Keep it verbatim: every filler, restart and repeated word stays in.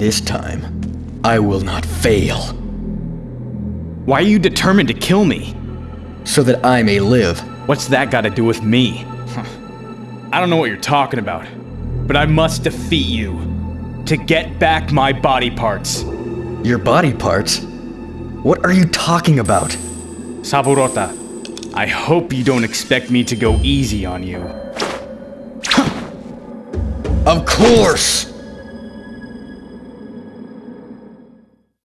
This time, I will not fail. Why are you determined to kill me? So that I may live. What's that got to do with me? Huh. I don't know what you're talking about, but I must defeat you to get back my body parts. Your body parts? What are you talking about? Saburota, I hope you don't expect me to go easy on you. Of course!